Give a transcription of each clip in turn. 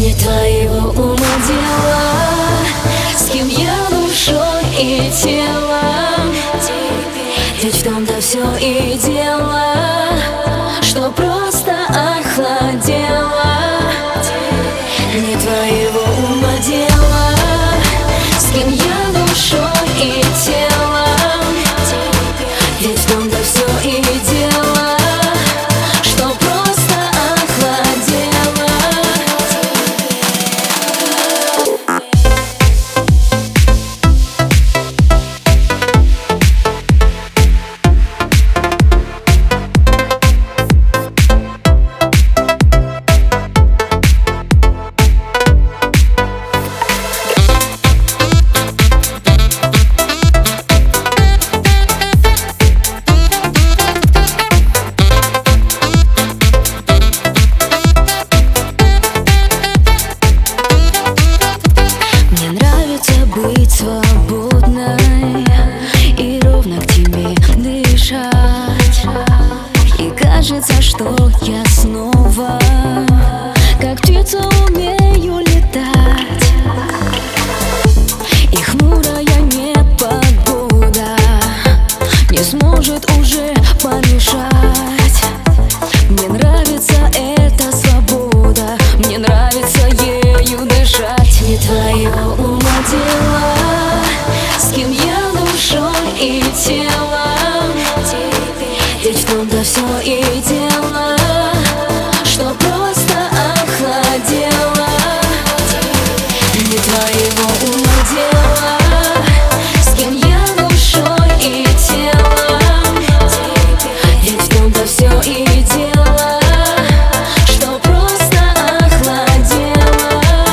Не твоего ума дело, с кем я душой и телом. Ведь в том-то все и дело, что просто охладело. Не твоего ума дело, с кем я душой и телом. Ведь в том-то все и дело, что просто охладело. Быть свободной и ровно к тебе дышать. И кажется, что я снова, как птица, умею летать. И хмурая непогода не сможет уже помешать. Мне нравится эта свобода, мне нравится ею дышать. Не твоего ума дело, с кем я душой и телом. Ведь в том-то все и дело, что просто охладело. Не твоего ума дело, с кем я душой и телом. Ведь в том-то все и дело, что просто охладело.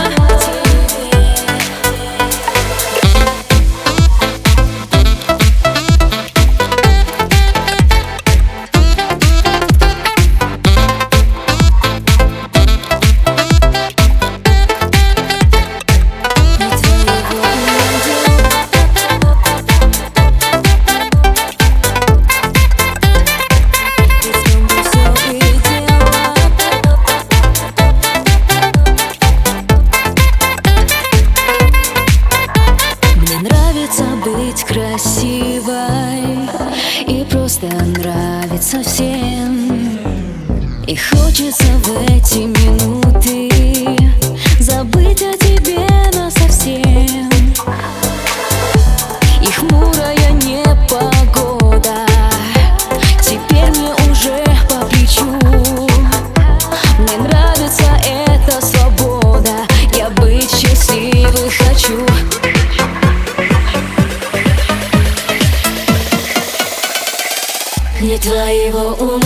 Быть красивой и просто нравится всем. И хочется в эти минуты забыть о тебе насовсем. И хмурая непогода теперь мне уже по плечу. Мне нравится эта свобода, я быть счастливой хочу. Не твоего ума